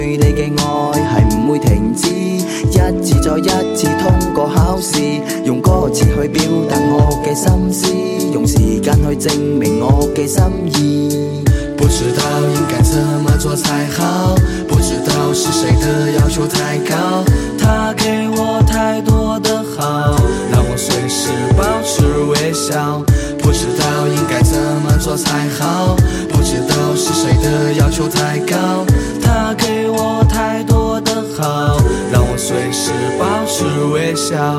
對你嘅愛係唔會停止，一次再一次通過考試，用歌詞去表達我嘅心思，用時間去證明我嘅心意。 不知道應該怎麼做才好，不知道是誰的要求太高，他給我太多的好，讓我隨時保持微笑。不知道應該怎麼做才好，不知道是誰的要求太高，他給我太多的好，讓我隨時保持微笑。